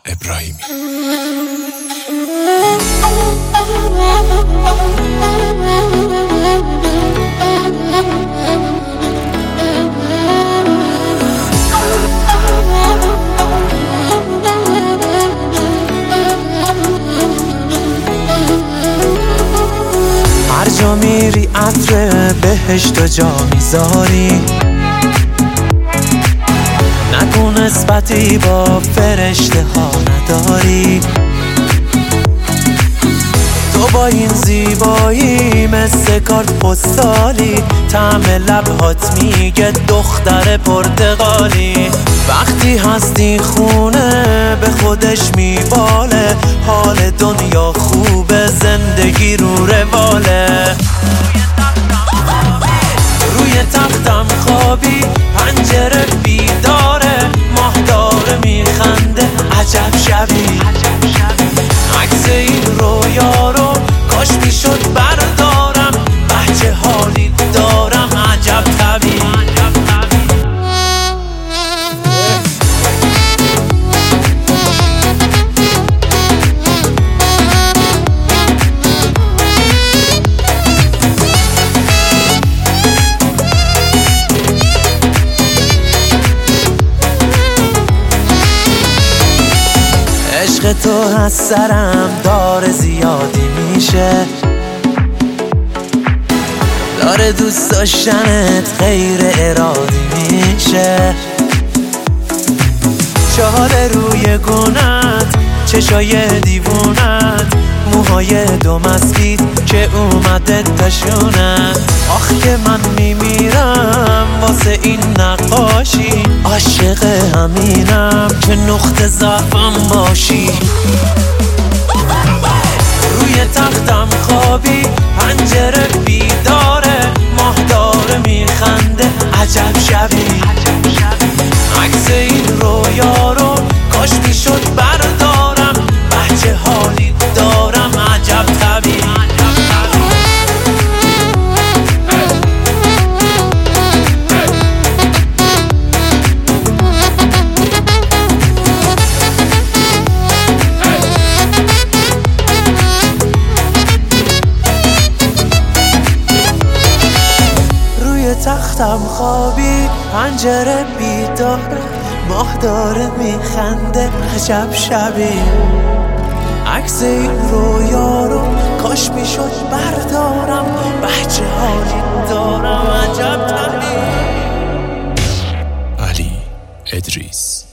ابراهیمی. هر جا میری عطر بهشت و جا میذاری، نگو نسبتی با فرشته ها نداری. تو با این زیبایی مثل کارت پستالی، طعم لبهات میگه دختر پرتغالی. وقتی هستی خونه به خودش میباله، حال دنیا خوبه زندگی رو رواله. روی تختم خوابی پنجره بیداره، ماه داره میخنده عجب شبی. عکس این رویا رو کاش میشد بردارم، بچه حالی دارم عجب طبیعی. عشق تو از سرم داره زیادی میشه، داره دوست داشتنت غیر ارادی میشه. چهار روی گونت، چشای دیوونت، موهای دو مسبید که اومده تشونت. آخ که من میمیرم واسه این نقاشی، عاشق همینم که نقطه ضعفم باشی. روی تختم خوابی پنجره بیداره، ماه داره میخنده عجب شبی. عکس این رویا رو کاش میشد بردارم، بچه حالی دارم عجب طبیعی. تختم خوابی پنجره بیداره، ماه داره میخنده عجب شبی. عکس این رویا رو کاش میشد بردارم، بچه حالی دارم عجب طبیعی. علی ادریس.